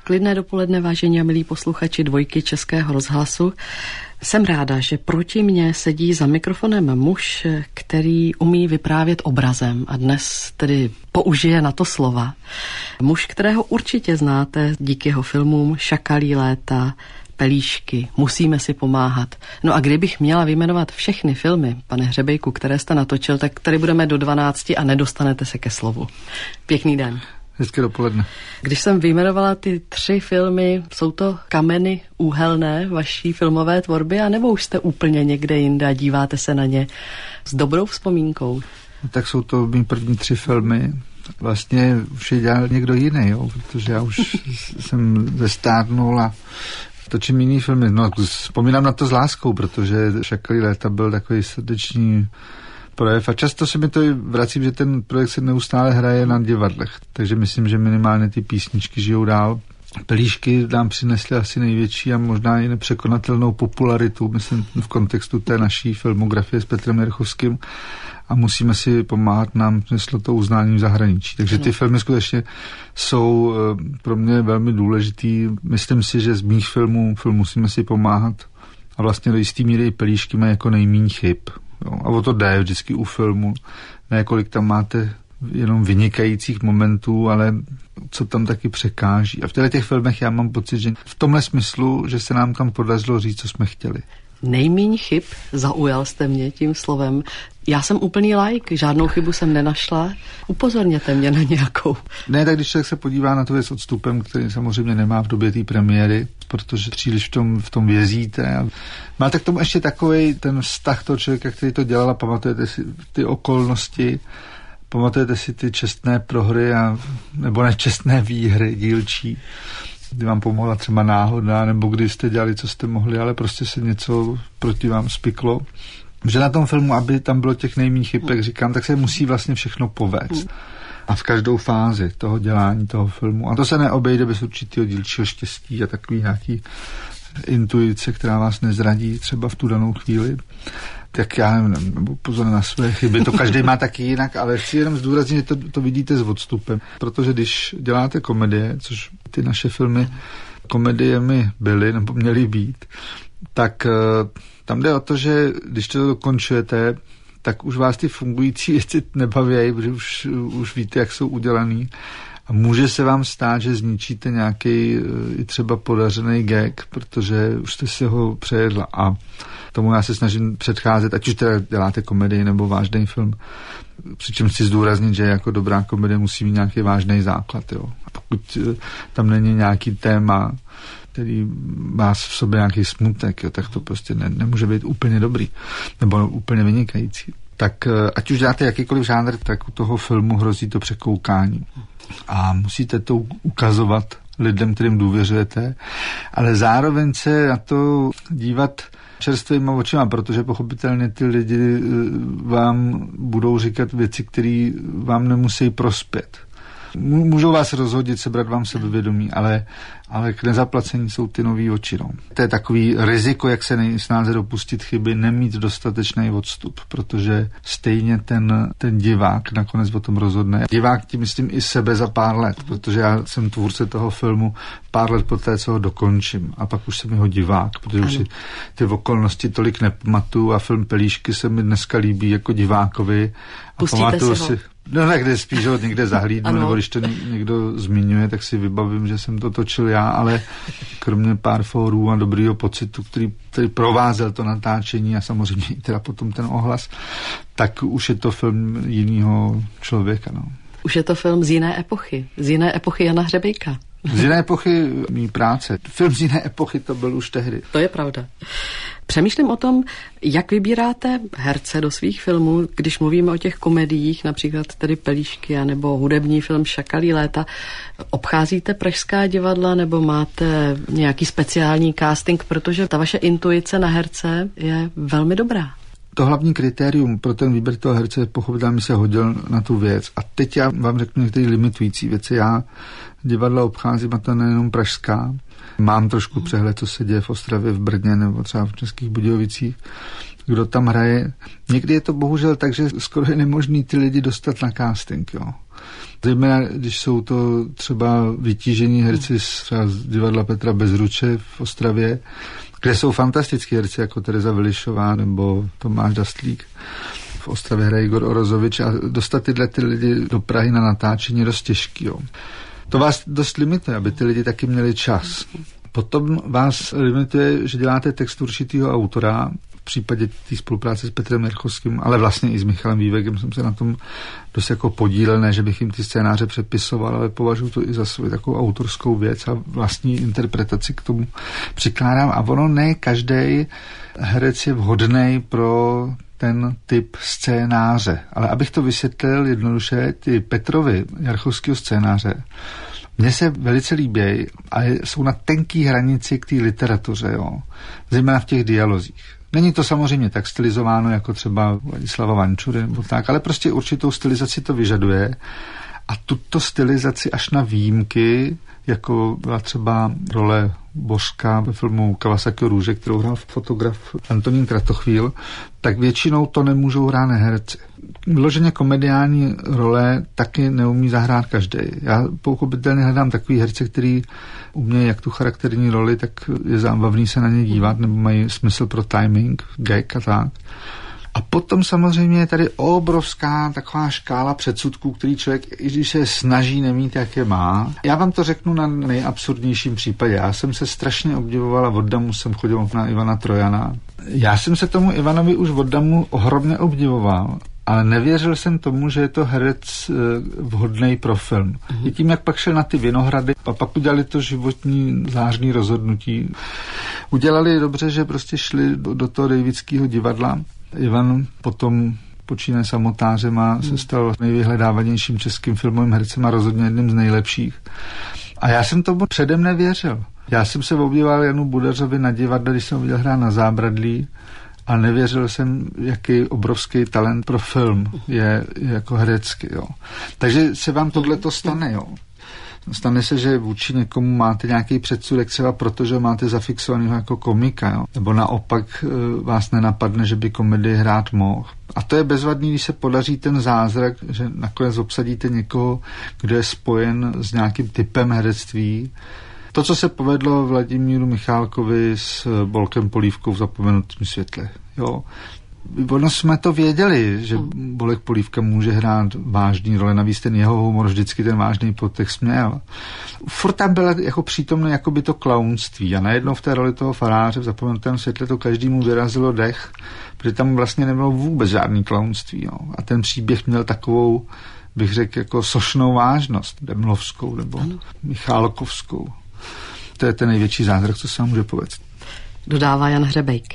Klidné dopoledne, vážení a milí posluchači Dvojky Českého rozhlasu. Jsem ráda, že proti mně sedí za mikrofonem muž, který umí vyprávět obrazem a dnes tedy použije na to slova. Muž, kterého určitě znáte díky jeho filmům Šakalí léta, Pelíšky, Musíme si pomáhat. No a kdybych měla vyjmenovat všechny filmy, pane Hřebejku, které jste natočil, tak tady budeme do 12 a nedostanete se ke slovu. Pěkný den. Hezké dopoledne. Když jsem vyjmenovala ty 3 filmy, jsou to kameny úhelné vaší filmové tvorby, anebo už jste úplně někde jinde a díváte se na ně s dobrou vzpomínkou? Tak jsou to mý první 3 filmy. Vlastně už je dělal někdo jiný, jo, protože já už jsem zestárnul a točím jiný filmy. No, vzpomínám na to s láskou, protože Šakalí léta byl takový srdeční projev a často se mi to vracím, že ten projekt se neustále hraje na divadlech, takže myslím, že minimálně ty písničky žijou dál. Pelíšky nám přinesly asi největší a možná i nepřekonatelnou popularitu, myslím v kontextu té naší filmografie s Petrem Nerchovským a Musíme si pomáhat nám přineslo to uznání v zahraničí. Takže ty filmy skutečně jsou pro mě velmi důležitý. Myslím si, že z mých filmů Musíme si pomáhat a vlastně do jistý míry i Pelíšky mají jako nejméně chyb. Jo, a o to jde vždycky u filmu. Ne, kolik tam máte jenom vynikajících momentů, ale co tam taky překáží. A v těch filmech já mám pocit, že v tomhle smyslu, že se nám tam podařilo říct, co jsme chtěli. Nejméně chyb, zaujal jste mě tím slovem. Já jsem úplný laik, žádnou chybu jsem nenašla. Upozorněte mě na nějakou. Ne, tak když člověk se podívá na tu věc odstupem, který samozřejmě nemá v době té premiéry, protože příliš v tom vězíte. A máte k tomu ještě takovej ten vztah toho člověka, který to dělal a pamatujete si ty okolnosti, pamatujete si ty čestné prohry nebo nečestné výhry dílčí, kdy vám pomohla třeba náhoda, nebo kdy jste dělali, co jste mohli, ale prostě se něco proti vám spiklo. Že na tom filmu, aby tam bylo těch nejméně chyb, jak říkám, tak se musí vlastně všechno povést. A v každou fázi toho dělání toho filmu. A to se neobejde bez určitého dílčího štěstí a takový nějaký intuice, která vás nezradí třeba v tu danou chvíli. Tak já nevím, nebo pozor na své chyby, to každý má taky jinak, ale chci jenom zdůraznit, že to vidíte s odstupem. Protože když děláte komedie, což ty naše filmy komediemi byly nebo měly být, tak tam jde o to, že když to dokončujete, tak už vás ty fungující věci nebaví, protože už víte, jak jsou udělaný. A může se vám stát, že zničíte nějaký i třeba podařený gag, protože už jste si ho přejedla. A tomu já se snažím předcházet, ať už teda děláte komedii nebo vážný film. Přičem chci zdůraznit, že jako dobrá komedie musí mít nějaký vážný základ. Jo. A pokud tam není nějaký téma, který má v sobě nějaký smutek, jo, tak to prostě nemůže být úplně dobrý nebo úplně vynikající. Tak ať už děláte jakýkoliv žánr, tak u toho filmu hrozí to překoukání. A musíte to ukazovat lidem, kterým důvěřujete, ale zároveň se na to dívat čerstvýma očima, protože pochopitelně ty lidi vám budou říkat věci, které vám nemusí prospět. Můžou vás rozhodit, sebrat vám sebevědomí, ale k nezaplacení jsou ty nový oči. No. To je takový riziko, jak se nejsnáze dopustit chyby, nemít dostatečný odstup, protože stejně ten divák nakonec o tom rozhodne. Divák tím myslím i sebe za pár let, protože já jsem tvůrce toho filmu pár let poté, co ho dokončím a pak už jsem jeho divák, protože už si ty okolnosti tolik nepamatuju a film Pelíšky se mi dneska líbí jako divákovi. A pamatuju si no tak kde spíš ho někde zahlídnu, nebo když to někdo zmiňuje, tak si vybavím, že jsem to točil já, ale kromě pár fórů a dobrýho pocitu, který provázel to natáčení a samozřejmě i teda potom ten ohlas, tak už je to film jinýho člověka. No. Už je to film z jiné epochy Jana Hřebejka. Z jiné epochy mý práce. Film z jiné epochy to byl už tehdy. To je pravda. Přemýšlím o tom, jak vybíráte herce do svých filmů, když mluvíme o těch komediích, například tedy Pelíšky, nebo hudební film Šakalí léta. Obcházíte pražská divadla nebo máte nějaký speciální casting, protože ta vaše intuice na herce je velmi dobrá. To hlavní kritérium pro ten výběr toho herce pochopitelně mi se hodil na tu věc. A teď já vám řeknu některé limitující věci. Já divadla obcházím, a to nejenom pražská. Mám trošku přehled, co se děje v Ostravě, v Brně nebo třeba v Českých Budějovicích, kdo tam hraje. Někdy je to bohužel tak, že skoro je nemožný ty lidi dostat na casting. Jo. Zejména, když jsou to třeba vytížení herci z divadla Petra Bezruče v Ostravě, kde jsou fantastický herci, jako Tereza Vilišová nebo Tomáš Dastlík. V Ostravě hraje Igor Orozovič a dostat tyhle ty lidi do Prahy na natáčení je dost těžký. Jo. To vás dost limituje, aby ty lidi taky měli čas. Potom vás limituje, že děláte text určitýho autora, v případě té spolupráce s Petrem Jerchovským, ale vlastně i s Michalem Vývegem jsem se na tom dost jako podílel, ne, že bych jim ty scénáře přepisoval, ale považuji to i za svou takovou autorskou věc a vlastní interpretaci k tomu přikládám. A ono ne každý herec je vhodný pro ten typ scénáře. Ale abych to vysvětlil jednoduše, ty Petrovy Jerchovského scénáře mně se velice líbí a jsou na tenký hranici k té literatuře, jo. Zejména v těch dialozích. Není to samozřejmě tak stylizováno jako třeba Vladislava Vančury nebo tak, ale prostě určitou stylizaci to vyžaduje. A tuto stylizaci až na výjimky, jako byla třeba role Božka ve filmu Kawasakiho Růže, kterou hrál fotograf Antonín Kratochvíl, tak většinou to nemůžou hrát herci. Vyloženě komediální role taky neumí zahrát každý. Já pochopitelně hledám takový herce, který umějí jak tu charakterní roli, tak je zábavný se na ně dívat, nebo mají smysl pro timing, gag a tak. A potom samozřejmě je tady obrovská taková škála předsudků, který člověk, i když se snaží nemít, jak je má. Já vám to řeknu na nejabsurdnějším případě. Já jsem se strašně obdivoval a od damu jsem chodil na Ivana Trojana. Já jsem se tomu Ivanovi už od damu ohromně obdivoval, ale nevěřil jsem tomu, že je to herec vhodný pro film. I tím, jak pak šel na ty Vinohrady a pak udělali to životní zářný rozhodnutí. Udělali dobře, že prostě šli do toho Davidského divadla. Ivan potom počínaje Samotářem a se stal nejvyhledávanějším českým filmovým hercem a rozhodně jedním z nejlepších. A já jsem tomu předem nevěřil. Já jsem se obdivoval Janu Budařovi na divadle, když jsem ho viděl hrát na Zábradlí, a nevěřil jsem, jaký obrovský talent pro film je jako herecký. Jo. Takže se vám tohleto stane, jo. Stane se, že vůči někomu máte nějaký předsudek třeba protože máte zafixovaného jako komika, jo? Nebo naopak vás nenapadne, že by komedii hrát mohl. A to je bezvadný, když se podaří ten zázrak, že nakonec obsadíte někoho, kdo je spojen s nějakým typem herectví. To, co se povedlo Vladimíru Michálkovi s Bolkem Polívkou v Zapomenutém světle. Jo. Ono jsme to věděli, že Bolek Polívka může hrát vážný role, navíc ten jeho humor vždycky ten vážný podtext měl. Furt tam bylo jako přítomné jakoby to klaunství a najednou v té roli toho faráře v Zapomenutém světle to každému vyrazilo dech, protože tam vlastně nebylo vůbec žádný klaunství. Jo. A ten příběh měl takovou, bych řekl, jako sošnou vážnost, Demlovskou nebo Michálkovskou. To je ten největší zázrak, co se vám může povést. Dodává Jan Hřebejk.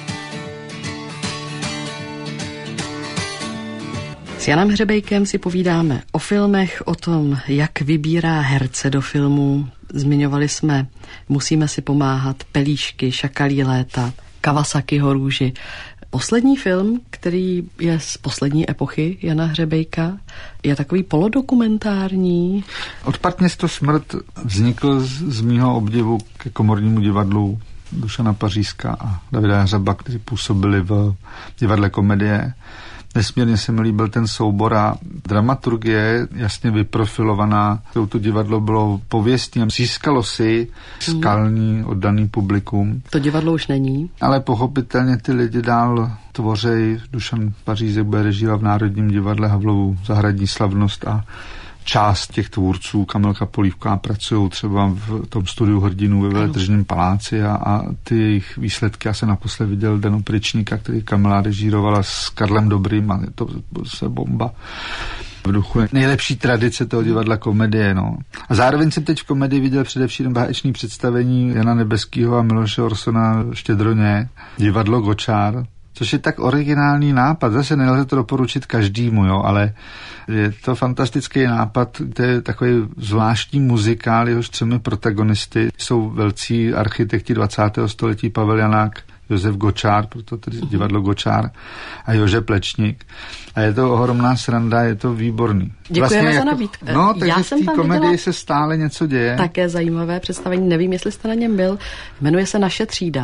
S Janem Hřebejkem si povídáme o filmech, o tom, jak vybírá herce do filmů. Zmiňovali jsme Musíme si pomáhat, Pelíšky, Šakalí léta, Kawasakiho Růži. Poslední film, který je z poslední epochy Jana Hřebejka, je takový polodokumentární. Odpad město smrt vznikl z mýho obdivu ke komornímu divadlu Dušana Pařízka a Davida Hřeba, kteří působili v divadle Komedie. Nesmírně se mi líbil ten soubor a dramaturgie jasně vyprofilovaná. To divadlo bylo pověstné a získalo si skalní oddaný publikum. To divadlo už není. Ale pochopitelně ty lidi dál tvořej. Dušan Pařízek bude režírovat v Národním divadle Havlovu zahradní slavnost a část těch tvůrců, Kamilka Polívková, pracují třeba v tom studiu Hrdinů ve Veletržním paláci a ty jejich výsledky, já jsem naposled viděl Den opričníka, který Kamila režírovala s Karlem Dobrým a je to se bomba v duchu nejlepší tradice toho divadla Komedie. No. A zároveň jsem teď v Komedii viděl především báječné představení Jana Nebeskýho a Miloše Orsona Štědroně, divadlo Gočár, což je tak originální nápad. Zase nelze to doporučit každému, jo, ale je to fantastický nápad. To je takový zvláštní muzikál, jehož 3 protagonisty jsou velcí architekti 20. století Pavel Janák, Josef Gočár, proto tedy divadlo Gočár a Jože Plečník. A je to ohromná sranda, je to výborný. Děkujeme vlastně za nabídku. No, takže v té komedii se stále něco děje. Také zajímavé představení, nevím, jestli jste na něm byl. Jmenuje se Naše třída.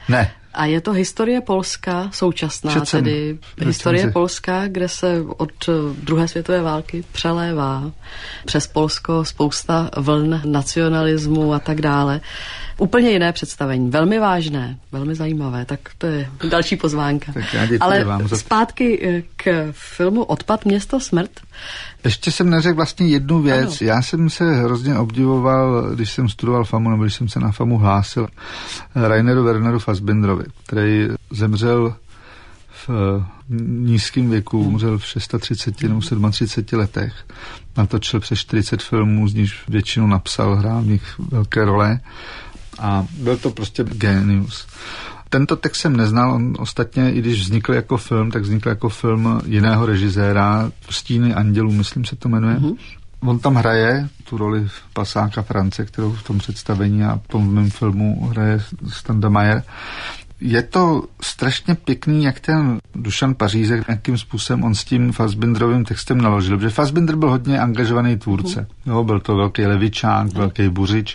Ne. A je to historie Polska současná, tedy historie Polska, kde se od druhé světové války přelévá přes Polsko spousta vln nacionalismu a tak dále. Úplně jiné představení, velmi vážné, velmi zajímavé, tak to je další pozvánka. Ale zpátky k filmu Odpad město smrt. Ještě jsem neřekl vlastně jednu věc. Ano. Já jsem se hrozně obdivoval, když jsem studoval FAMU, nebo když jsem se na FAMU hlásil, Raineru Werneru Fassbinderovi, který zemřel v nízkém věku, umřel v 36 nebo 37 letech. Natočil přes 40 filmů, z nich většinu napsal, hrál v nich velké role a byl to prostě genius. Tento text jsem neznal, on ostatně, i když vznikl jako film, tak vznikl jako film jiného režiséra, Stíny andělů, myslím se to jmenuje. Mm-hmm. On tam hraje tu roli pasáka France, kterou v tom představení a v tom mém filmu hraje Standa Meyer. Je to strašně pěkný, jak ten Dušan Pařízek, jakým způsobem on s tím Fassbinderovým textem naložil, protože Fassbinder byl hodně angažovaný tvůrce. Jo, byl to velký levičák, velký buřič.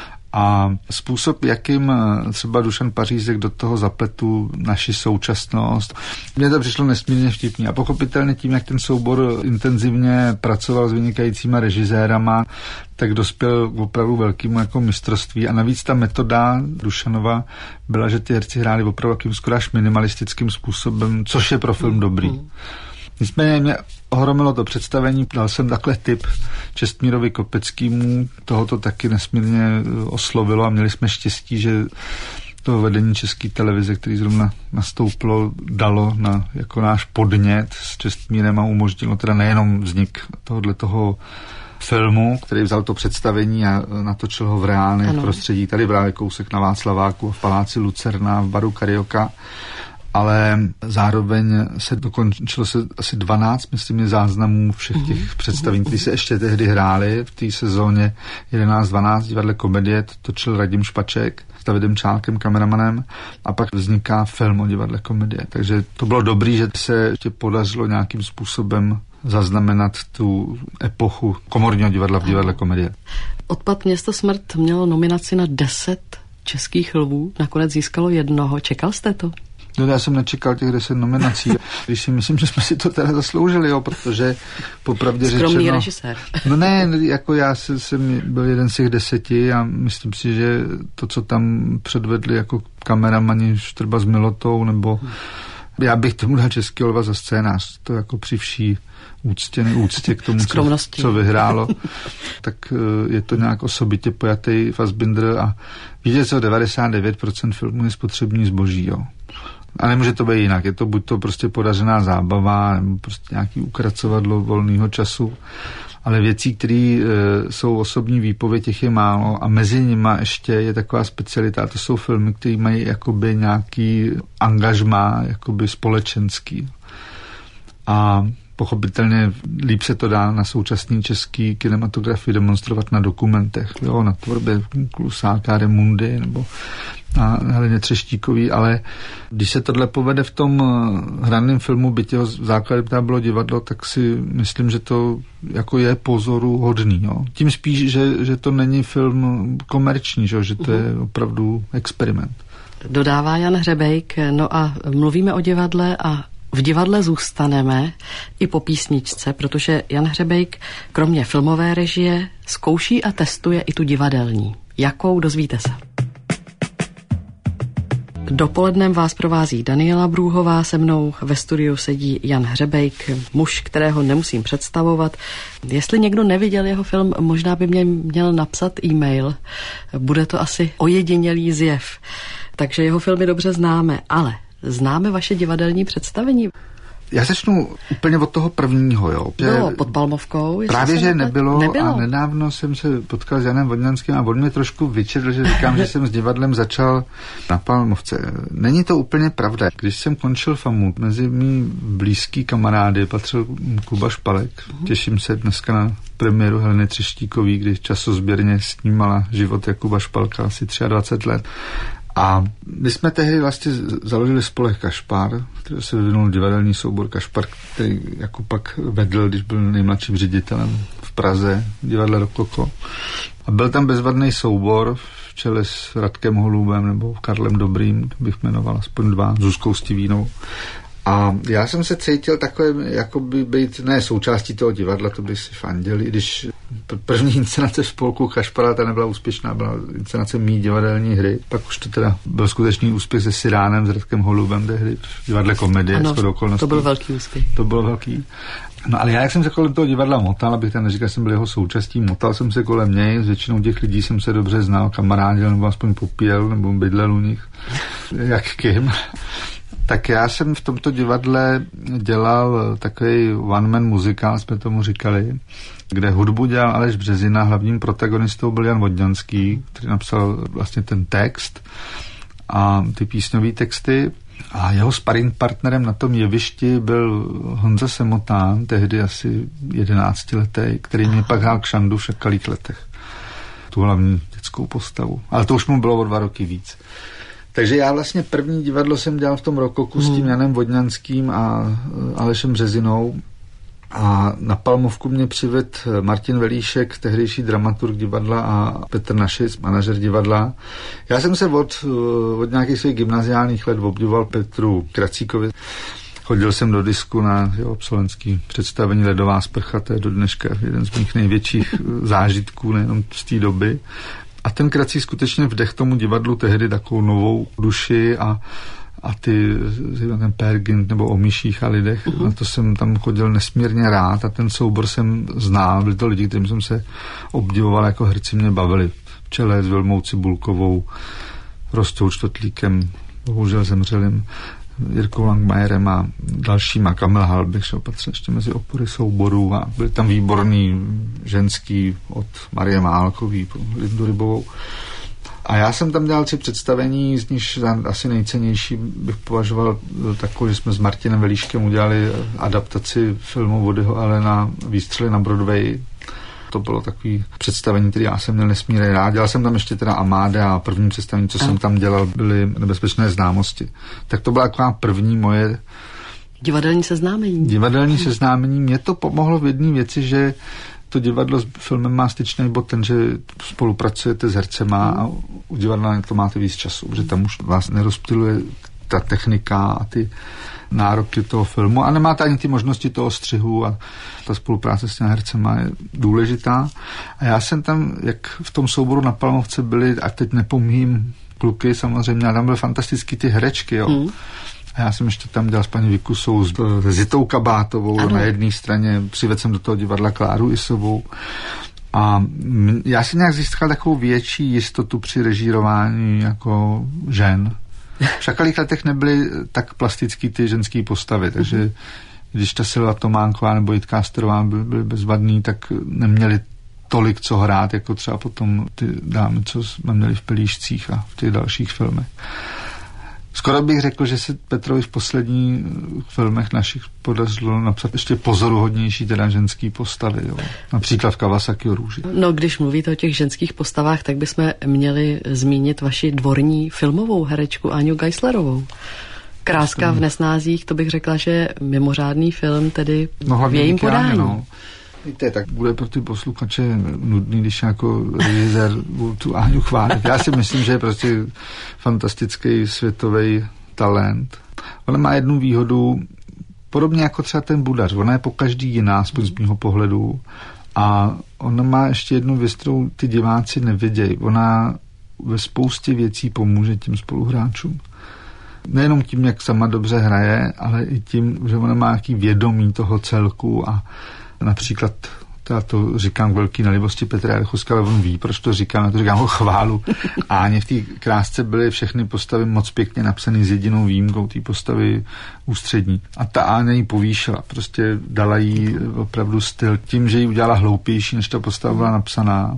A způsob, jakým třeba Dušan Pařízek do toho zapletu naši současnost, mně to přišlo nesmírně vtipný. A pochopitelně tím, jak ten soubor intenzivně pracoval s vynikajícíma režisérama, tak dospěl k opravdu velkému jako mistrovství. A navíc ta metoda Dušanova byla, že ty herci hráli opravdu jakým skoro až minimalistickým způsobem, což je pro film dobrý. Nicméně mě ohromilo to představení, dal jsem takhle tip Čestmírovi Kopeckému, tohoto taky nesmírně oslovilo a měli jsme štěstí, že to vedení České televize, který zrovna nastoupilo, dalo na jako náš podnět s Čestmírem a umožnilo teda nejenom vznik tohoto filmu, který vzal to představení a natočil ho v reálném prostředí, tady v kousek na Václaváku, v paláci Lucerna, v baru Carioca, ale zároveň se dokončilo se asi 12, myslím, záznamů všech těch představení, které se ještě tehdy hrály v té sezóně 11-12 divadle Komedie, to točil Radim Špaček s Davidem Čálkem, kameramanem, a pak vzniká film o divadle Komedie. Takže to bylo dobrý, že se ještě podařilo nějakým způsobem zaznamenat tu epochu komorního divadla v divadle Komedie. Odpad město smrt mělo nominaci na 10 českých lvů, nakonec získalo 1. Čekal jste to? No, já jsem nečekal těch 10 nominací, když si myslím, že jsme si to teda zasloužili, jo, protože popravdě řečeno... Skromný režisér. No ne, jako já jsem byl jeden z těch 10 a myslím si, že to, co tam předvedli jako kameramani Štrba s Milotou, nebo já bych tomu dal Český lva za scénář, to jako při vší úctě k tomu, co vyhrálo, tak je to nějak osobitě pojatý Fassbinder a vidět, co 99% filmů je spotřební zboží, jo. A nemůže to být jinak, je to buď to prostě podařená zábava, nebo prostě nějaký ukracovadlo volného času, ale věcí, které jsou osobní výpověď, těch je málo a mezi nima ještě je taková specialita, to jsou filmy, které mají jakoby nějaký angažmá, jakoby společenský. A pochopitelně líp se to dá na současný český kinematografii demonstrovat na dokumentech, jo, na tvorbě Klusáka, Remundy nebo na Heleně Třeštíkový, ale když se tohle povede v tom hraném filmu, byť jeho základem tam bylo divadlo, tak si myslím, že to jako je pozoru hodný. Jo. Tím spíš, že to není film komerční, že to je opravdu experiment. Dodává Jan Hřebejk, no a mluvíme o divadle a v divadle zůstaneme i po písničce, protože Jan Hřebejk kromě filmové režie zkouší a testuje i tu divadelní. Jakou, dozvíte se. Dopolednem vás provází Daniela Brůhová, se mnou ve studiu sedí Jan Hřebejk, muž, kterého nemusím představovat. Jestli někdo neviděl jeho film, možná by mě měl napsat e-mail. Bude to asi ojedinělý zjev. Takže jeho filmy dobře známe, ale známe vaše divadelní představení? Já začnu úplně od toho prvního, jo. Bylo pod Palmovkou. Právě, že nebylo a nedávno jsem se potkal s Janem Vodňanským a on mě trošku vyčetl, že říkám, že jsem s divadlem začal na Palmovce. Není to úplně pravda. Když jsem končil FAMU, mezi mý blízký kamarády patřil Kuba Špalek. Těším se dneska na premiéru Heleny Třeštíkový, kdy časozběrně snímala život Jakuba Špalka asi 23 let. A my jsme tehdy vlastně založili spolek Kašpar, který se vyvinul divadelní soubor Kašpar, který jako pak vedl, když byl nejmladším ředitelem v Praze, divadle Rokoko. A byl tam bezvadný soubor v čele s Radkem Holubem nebo Karlem Dobrým, bych jmenoval aspoň dva, Zuzkou Stivínou. A já jsem se cítil takovým, jako by být, ne součástí toho divadla, to by si fandili, když první inscenace v spolku Kašpara, ta nebyla úspěšná, byla inscenace mý divadelní hry, pak už to teda byl skutečný úspěch se Siránem, s Radkem Holubem tehdy v divadle Komedie. Ano, to byl velký úspěch. To bylo velký. No ale já, jak jsem se kolem toho divadla motal, abych tam neříkal, že jsem byl jeho součástí, motal jsem se kolem něj, s většinou těch lidí jsem se dobře znal, kamarádil, nebo aspoň popíjel, nebo bydlel u nich, jak kým. Tak já jsem v tomto divadle dělal takový one-man muzikál, jsme tomu říkali, kde hudbu dělal Aleš Březina, hlavním protagonistou byl Jan Vodňanský, který napsal vlastně ten text a ty písňové texty. A jeho sparring partnerem na tom jevišti byl Honza Semotán, tehdy asi 11letý, který mě pak hrál Kšandu v Šakalých letech. Tu hlavní dětskou postavu. Ale to už mu bylo o 2 roky víc. Takže já vlastně první divadlo jsem dělal v tom rokoku s tím Janem Vodňanským a Alešem Březinou. A na Palmovku mě přivedl Martin Velíšek, tehdejší dramaturg divadla, a Petr Našic, manažer divadla. Já jsem se od nějakých svých gymnaziálních let obdivoval Petru Kracíkovi. Chodil jsem do disku na jeho absolventský představení Ledová sprcha, to je do dneška jeden z mých největších zážitků, nejenom z té doby. A ten Krací skutečně vdech tomu divadlu tehdy takovou novou duši a ten Pergint nebo o myších a lidech, na to jsem tam chodil nesmírně rád a ten soubor jsem znal, byli to lidi, kterým jsem se obdivoval, jako herci mě bavili. V čele s Vilmou Cibulkovou, Rostou Čtotlíkem, bohužel zemřelým, Jirkou Langmajerem a dalšíma, Kamil Halbich, šel patřil ještě mezi opory souborů a byli tam výborný ženský od Marie Málkový po Lindu Rybovou. A já jsem tam dělal 3 představení, z nich asi nejcennější bych považoval takovou, že jsme s Martinem Velíškem udělali adaptaci filmu Woodyho Allena Výstřely na Broadway. To bylo takový představení, který já jsem měl nesmírně rád. Dělal jsem tam ještě teda Amáde a první představení, co jsem tam dělal, byly Nebezpečné známosti. Tak to byla taková první moje divadelní seznámení. Divadelní seznámení. Mě to pomohlo v jedné věci, že to divadlo s filmem má styčný bod ten, že spolupracujete s hercema a u divadla to máte víc času, protože tam už vás nerozptyluje ta technika a ty nároky toho filmu a nemáte ani ty možnosti toho střihu a ta spolupráce s těmi hercema je důležitá. A já jsem tam, jak v tom souboru na Palmovce byli, a teď nepomíjím kluky samozřejmě, ale tam byly fantastický ty herečky, jo. A já jsem ještě tam dělal s paní Vikusou, s Zitou Kabátovou, ano. Na jedné straně přivedl jsem do toho divadla Kláru Isovou. A já jsem nějak získal takovou větší jistotu při režírování jako žen. V Šakalých letech nebyly tak plastický ty ženské postavy, takže když ta Silva Tománková nebo Jitka Asterová byly bezvadný, tak neměli tolik co hrát, jako třeba potom ty dámy, co jsme měli v Pelíšcích a v těch dalších filmech. Skoro bych řekl, že se Petrovi v posledních filmech našich podařilo napsat ještě pozoruhodnější teda ženský postavy. Jo. Například v Kawasaki o růži. No, když mluvíte o těch ženských postavách, tak bychom měli zmínit vaši dvorní filmovou herečku Áňu Geislerovou. Kráska v nesnázích, to bych řekla, že mimořádný film, tedy v jejím podání. No. Víte, tak bude pro ty posluchače nudný, když jako režisér tu Áňu chválit. Já si myslím, že je prostě fantastický světový talent. Ona má jednu výhodu, podobně jako třeba ten Budař. Ona je po každý jiná, aspoň z mýho pohledu. A ona má ještě jednu věc, kterou ty diváci nevidějí. Ona ve spoustě věcí pomůže těm spoluhráčům. Nejenom tím, jak sama dobře hraje, ale i tím, že ona má nějaký vědomí toho celku a například, já to říkám k velký nelibosti Petra Jarchoska, ale on ví, proč to říkám, já to říkám ho chválu. Áně v té Krásce byly všechny postavy moc pěkně napsané s jedinou výjimkou té postavy ústřední. A ta Áně ji povýšila, prostě dala jí opravdu styl tím, že ji udělala hloupější, než ta postava byla napsaná.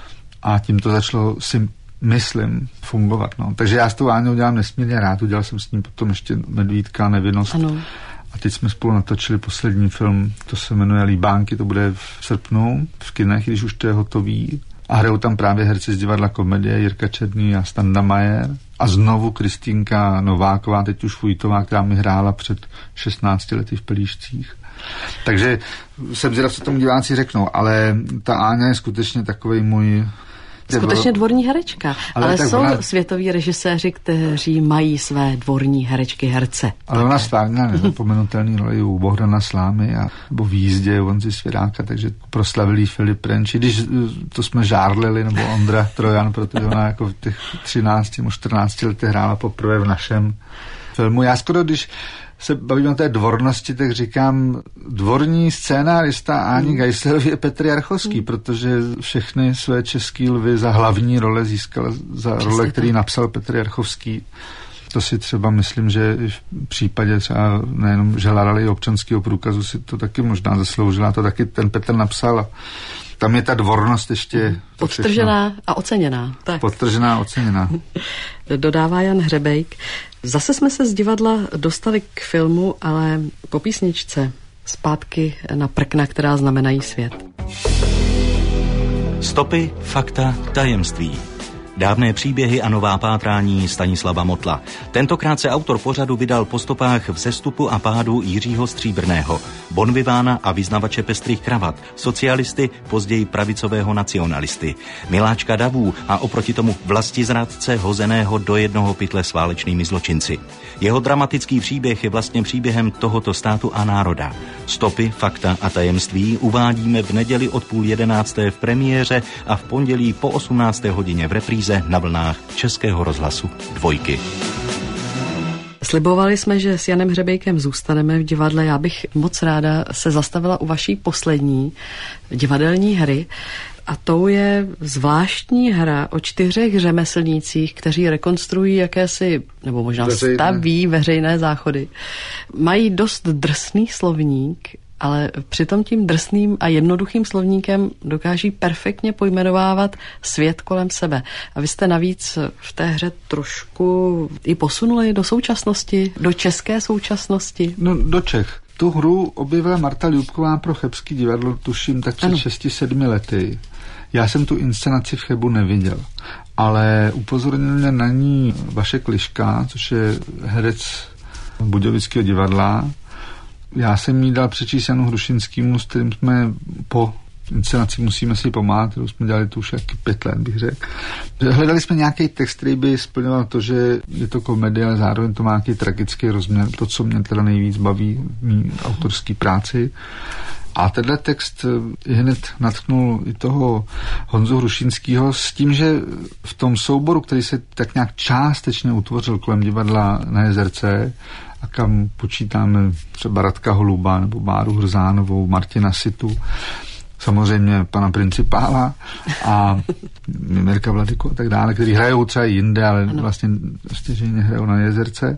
A tím to začalo si myslím fungovat. No. Takže já s tou Áňou dělám nesmírně rád, udělal jsem s ním potom ještě Medvídka, Nevinnost. Ano. A teď jsme spolu natočili poslední film, to se jmenuje Líbánky, to bude v srpnu v kinech, když už to je hotový. A hrajou tam právě herci z divadla Komedie, Jirka Černý a Standa Majer. A znovu Kristýnka Nováková, teď už Vujtová, která mi hrála před 16 lety v Pelíšcích. Takže jsem zvědav, co tomu diváci řeknou, ale ta Áňa je skutečně takovej můj Skutečně dvorní herečka. Ale jsou světoví režiséři, kteří mají své dvorní herečky, herce. Ale ona stvárnila nezapomenutelný roli u Bohdana Slámy nebo v Jízdě Honzy Svěráka, takže proslavili Filip Renč. Když to jsme žárlili, nebo Ondra Trojan, protože ona jako v těch 13 nebo 14 letech hrála poprvé v našem filmu. Já skoro, když se bavíme o té dvornosti, tak říkám, dvorní scénárista Áni Geislerový je Petr Jarchovský, protože všechny své české lvy za hlavní role získal za role, který napsal Petr Jarchovský. To si třeba myslím, že v případě třeba nejenom, že hledali občanského průkazu, si to taky možná zasloužila, to taky ten Petr napsal. Tam je ta dvornost ještě podtržená a oceněná. Tak. Podtržená a oceněná. Dodává Jan Hřebejk. Zase jsme se z divadla dostali k filmu, ale po písničce zpátky na prkna, která znamenají svět. Stopy, fakta, tajemství. Dávné příběhy a nová pátrání Stanislava Motla. Tentokrát se autor pořadu vydal po stopách vzestupu a pádu Jiřího Stříbrného, bonvivána a vyznavače pestrých kravat, socialisty, později pravicového nacionalisty, miláčka davů a oproti tomu vlastizradce hozeného do jednoho pytle s válečnými zločinci. Jeho dramatický příběh je vlastně příběhem tohoto státu a národa. Stopy, fakta a tajemství uvádíme v neděli od 10:30 v premiéře a v pondělí po 18. hodině v repríze na vlnách Českého rozhlasu Dvojky. Slibovali jsme, že s Janem Hřebejkem zůstaneme v divadle. Já bych moc ráda se zastavila u vaší poslední divadelní hry. A tou je zvláštní hra o 4 řemeslnících, kteří rekonstruují jakési, nebo možná staví veřejné záchody. Mají dost drsný slovník, ale přitom tím drsným a jednoduchým slovníkem dokáží perfektně pojmenovávat svět kolem sebe. A vy jste navíc v té hře trošku i posunuli do současnosti, do české současnosti. No, do Čech. Tu hru objevila Marta Ljubková pro Chebský divadlo, tuším, tak před 6-7 lety. Já jsem tu inscenaci v Chebu neviděl, ale upozornil mě na ní Vašek Liška, což je herec Budějovického divadla. Já jsem jí dal přečíst Janu Hrušinskýmu, s kterým jsme po inscenaci Musíme si pomáhat, kterou jsme dělali tu už jak 5 let, bych řekl. Hledali jsme nějaký text, který by splňoval to, že je to komedie, ale zároveň to má nějaký tragický rozměr, to, co mě teda nejvíc baví v mý autorský práci. A tenhle text hned natknul i toho Honzu Hrušinskýho s tím, že v tom souboru, který se tak nějak částečně utvořil kolem divadla na Jezerce, a kam počítáme třeba Radka Holuba nebo Báru Hrzánovou, Martina Situ, samozřejmě pana principála a Mirka Vladyku a tak dále, kteří hrajou třeba jinde, ale vlastně stěžejně hrajou na Jezerce,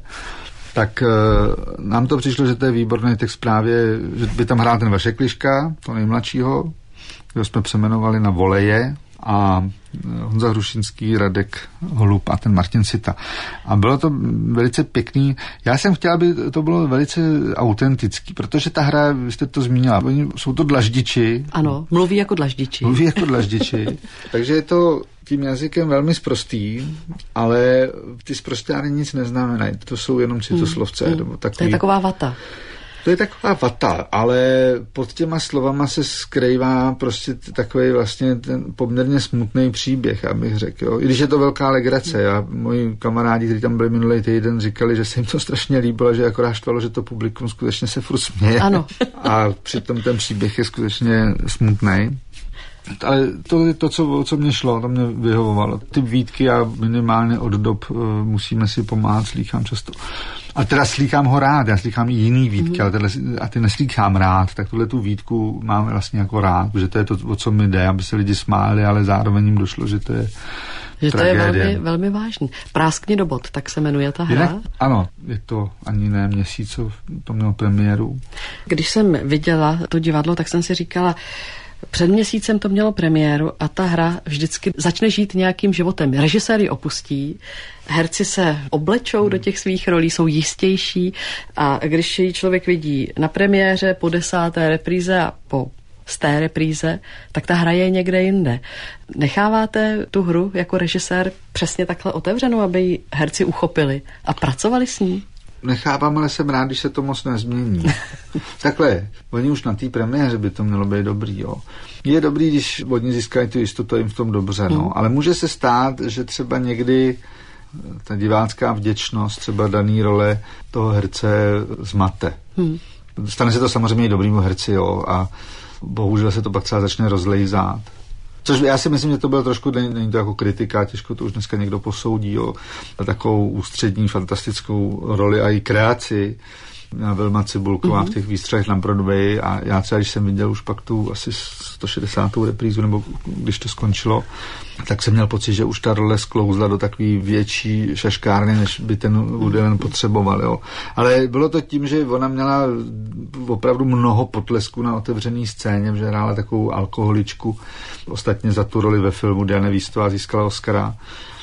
tak nám to přišlo, že to je výborný text právě, že by tam hrál ten Vašek Liška, to nejmladšího, kterého jsme přeměnovali na Voleje, a Honza Hrušinský, Radek Holub a ten Martin Sita. A bylo to velice pěkný. Já jsem chtěl, aby to bylo velice autentický, protože ta hra, vy jste to zmínila, jsou to dlaždiči. Ano, mluví jako dlaždiči. Mluví jako dlaždiči. Takže je to tím jazykem velmi sprostý, ale ty sprostány nic neznamenají. To jsou jenom citoslovce. To je taková vata. To je taková vata, ale pod těma slovama se skrývá prostě takový vlastně ten poměrně smutný příběh, abych řekl. Jo. I když je to velká legrace. Moji kamarádi, kteří tam byli minulý týden, říkali, že se jim to strašně líbilo, že akorát štvalo, že to publikum skutečně se furt směje. Ano. A přitom ten příběh je skutečně smutný. Ale to je to, co mě šlo, to mě vyhovovalo. Ty výtky a minimálně od dob Musíme si pomáhat, slýchám často. A teda slýchám ho rád, já slýchám i jiný výtky, ale a ty neslýchám rád, tak tuhle tu výtku mám vlastně jako rád, že to je to, o co mi jde, aby se lidi smáli, ale zároveň jim došlo, že to je tragédie. To je velmi, velmi vážný. Práskni do bod, tak se jmenuje ta hra. Ano, je to ani ne měsíc, co to mělo premiéru. Když jsem viděla to divadlo, tak jsem si říkala, před měsícem to mělo premiéru a ta hra vždycky začne žít nějakým životem. Režisér ji opustí, herci se oblečou do těch svých rolí, jsou jistější a když ji člověk vidí na premiéře, po 10. repríze a po 100. repríze, tak ta hra je někde jinde. Necháváte tu hru jako režisér přesně takhle otevřenou, aby ji herci uchopili a pracovali s ní? Nechápám, ale jsem rád, když se to moc nezmění. Takhle, oni už na té premiéře by to mělo být dobrý, jo. Je dobrý, když oni získají tu jistotu, jim v tom dobře, no. Ale může se stát, že třeba někdy ta divácká vděčnost, třeba daný role toho herce zmate. Stane se to samozřejmě i dobrýmu herci, jo, a bohužel se to pak třeba začne rozlejzát. Což já si myslím, že to bylo trošku, není to jako kritika, těžko to už dneska někdo posoudí, jo, takovou ústřední fantastickou roli a i kreaci Vilma Cibulková v těch výstřelech na Broadway a já třeba, když jsem viděl už pak tu asi 160. reprízu, nebo když to skončilo, tak jsem měl pocit, že už ta role sklouzla do takový větší šaškárny, než by ten Woody Allen potřeboval, jo. Ale bylo to tím, že ona měla opravdu mnoho potlesků na otevřený scéně, že hrála takovou alkoholičku. Ostatně za tu roli ve filmu Diana Wiestová získala Oscara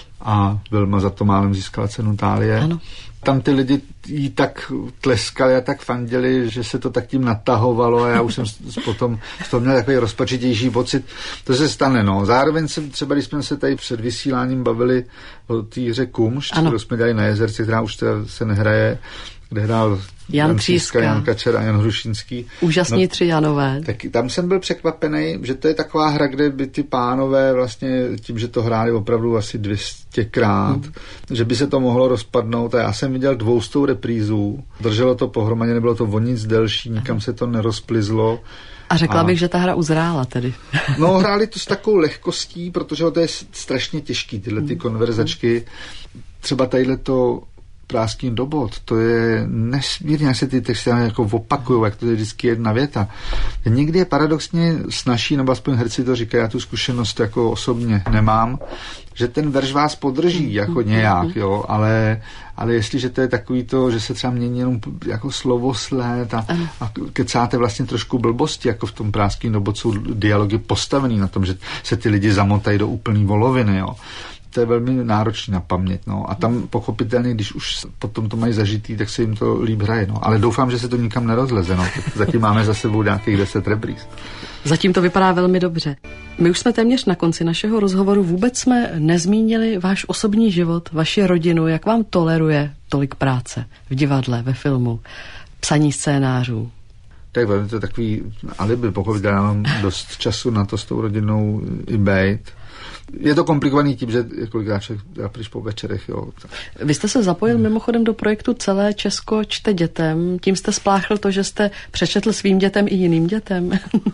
a Vilma za to málem získala cenu Thálie. Ano. Tam ty lidi jí tak tleskali a tak fandili, že se to tak tím natahovalo a já už jsem potom z toho měl takový rozpačitější pocit. To se stane, no. Zároveň jsem třeba, když jsme se tady před vysíláním bavili o té hře Kumšt, kterou jsme dělali na Jezerci, která už se nehraje, kde hrál Jan Tříska, Jan Kačer a Jan Hrušínský. Úžasní tři Janové. Tak tam jsem byl překvapený, že to je taková hra, kde by ty pánové vlastně tím, že to hráli opravdu asi 200krát, že by se to mohlo rozpadnout a já jsem viděl 200 reprízů, drželo to pohromadě, nebylo to o nic delší, nikam se to nerozplizlo. A řekla bych, že ta hra uzrála tedy. No, hráli to s takovou lehkostí, protože to je strašně těžký, tyhle ty konverzačky. Třeba tadyhleto Práský dobot, to je nesmírně, jak se ty texty jako opakujou, jak to je vždycky jedna věta. Někdy je paradoxně snaží, nebo aspoň herci to říkají, já tu zkušenost jako osobně nemám, že ten verš vás podrží jako nějak, jo, ale jestliže to je takový to, že se třeba mění jenom jako slovosled a kecáte vlastně trošku blbosti, jako v tom Práským dobot jsou dialogy postavený na tom, že se ty lidi zamotají do úplný voloviny, jo. To je velmi náročný na paměť, no. A tam pochopitelně, když už potom to mají zažitý, tak se jim to líp hraje, no. Ale doufám, že se to nikam nerozleze, no. Zatím máme za sebou nějakých 10 repríz. Zatím to vypadá velmi dobře. My už jsme téměř na konci našeho rozhovoru. Vůbec jsme nezmínili váš osobní život, vaši rodinu, jak vám toleruje tolik práce v divadle, ve filmu, psaní scénářů. Tak to je takový alibi, pochopitelně, já mám dost času na to s tou rodinou i bejt. Je to komplikovaný tím, že kolikrát já pryč po večerech, jo. Vy jste se zapojil mimochodem do projektu Celé Česko čte dětem. Tím jste spláchl to, že jste přečetl svým dětem i jiným dětem.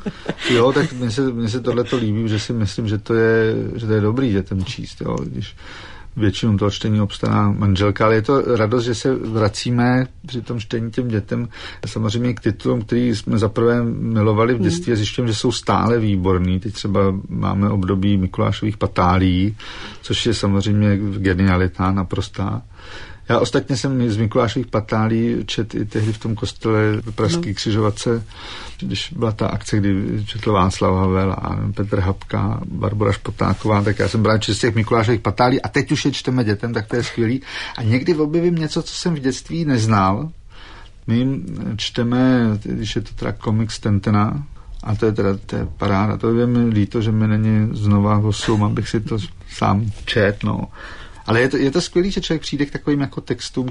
Jo, tak mně se tohleto líbí, že si myslím, že to je dobrý dětem číst, jo. Když většinu toho čtení obstará manželka, ale je to radost, že se vracíme při tom čtení těm dětem samozřejmě k titulům, který jsme zaprvé milovali v dětství a zjišťujeme, že jsou stále výborný. Teď třeba máme období Mikulášových patálí, což je samozřejmě genialita naprostá. Já ostatně jsem z Mikulášových patálí čet i tehdy v tom kostele v Pražské Křižovatce, když byla ta akce, kdy četl Václav Havel a Petr Habka, Barbora Špotáková, tak já jsem bral čet z těch Mikulášových patálí a teď už je čteme dětem, tak to je skvělý. A někdy objevím něco, co jsem v dětství neznal. My jim čteme, když je to teda komiks Tentena, a to je paráda. To je mi líto, že mi není znova 8, abych si to sám čet, no. Ale je to skvělý, že člověk přijde k takovým jako textům,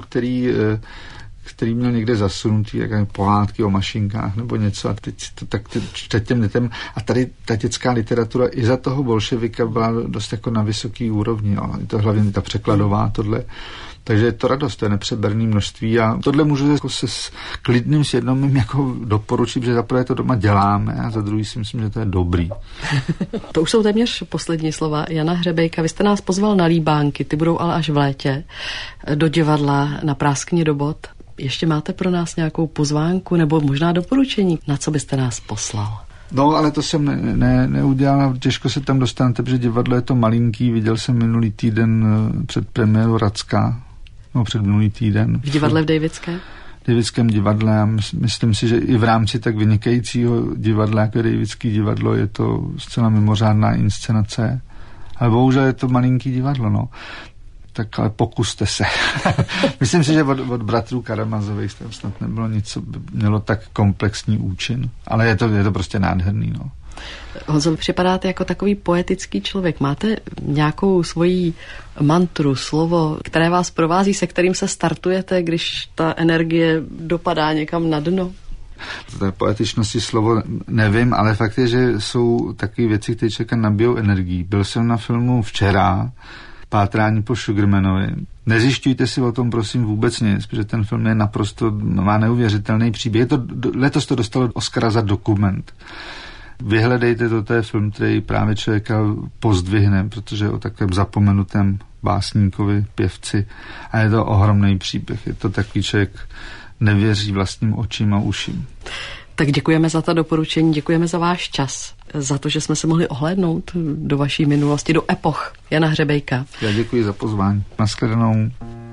který měl někde zasunutý, jako pohádky o mašinkách nebo něco a teď to tak čte těm dětem. A tady ta dětská literatura i za toho bolševika byla dost jako na vysoký úrovni. Jo. Je to hlavně ta překladová tohle. Takže je to radost, to je nepřeberné množství a tohle můžu jako se s klidným svědomím jako doporučit, že za prvé to doma děláme a za druhý si myslím, že to je dobrý. To už jsou téměř poslední slova Jana Hřebejka. Vy jste nás pozval na Líbánky, ty budou ale až v létě, do divadla na Práskní dobot. Ještě máte pro nás nějakou pozvánku nebo možná doporučení, na co byste nás poslal? No, ale to jsem neudělal, těžko se tam dostanete, protože divadlo je to malinký, viděl jsem minulý týden před premiérou Racka, no před minulý týden. V divadle v Davidské? V Davidském divadle a myslím si, že i v rámci tak vynikajícího divadla, jako je Davidský divadlo, je to zcela mimořádná inscenace, ale bohužel je to malinký divadlo, no. Tak ale pokuste se. Myslím si, že od bratrů Karamazových snad nebylo nic, co by mělo tak komplexní účin. Ale je to prostě nádherný. No. Honzo, připadáte jako takový poetický člověk. Máte nějakou svoji mantru, slovo, které vás provází, se kterým se startujete, když ta energie dopadá někam na dno? Té poetičnosti slovo nevím, ale fakt je, že jsou takové věci, které člověka nabijou energií. Byl jsem na filmu včera, Pátrání po Sugarmanovi. Nezjišťujte si o tom, prosím, vůbec nic, protože ten film je má neuvěřitelný příběh. Letos to dostalo Oscara za dokument. Vyhledejte to, to je film, který právě člověka pozdvihne, protože je o takovém zapomenutém básníkovi, pěvci a je to ohromný příběh. Je to takový člověk nevěří vlastním očím a uším. Tak děkujeme za ta doporučení, děkujeme za váš čas, za to, že jsme se mohli ohlédnout do vaší minulosti, do epoch Jana Hřebejka. Já děkuji za pozvání. Nashledanou.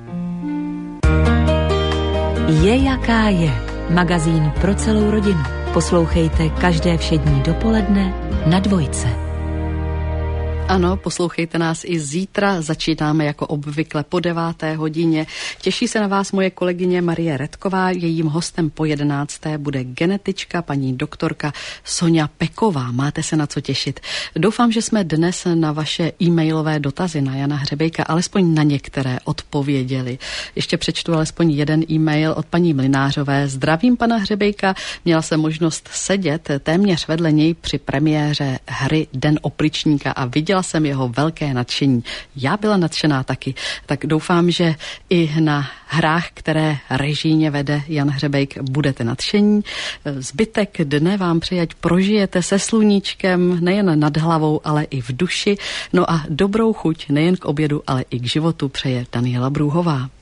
Je jaká je. Magazín pro celou rodinu. Poslouchejte každé všední dopoledne na Dvojce. Ano, poslouchejte nás i zítra, začínáme jako obvykle po 9. hodině. Těší se na vás moje kolegyně Marie Redková, jejím hostem po 11. bude genetička, paní doktorka Soňa Peková. Máte se na co těšit. Doufám, že jsme dnes na vaše e-mailové dotazy na Jana Hřebejka alespoň na některé odpověděli. Ještě přečtu alespoň jeden e-mail od paní Mlynářové. Zdravím pana Hřebejka, měla jsem možnost sedět téměř vedle něj při premiéře hry Den opričníka a viděla jsem jeho velké nadšení. Já byla nadšená taky, tak doufám, že i na hrách, které režijně vede Jan Hřebejk, budete nadšení. Zbytek dne vám přeji, ať prožijete se sluníčkem nejen nad hlavou, ale i v duši. No a dobrou chuť nejen k obědu, ale i k životu přeje Daniela Brůhová.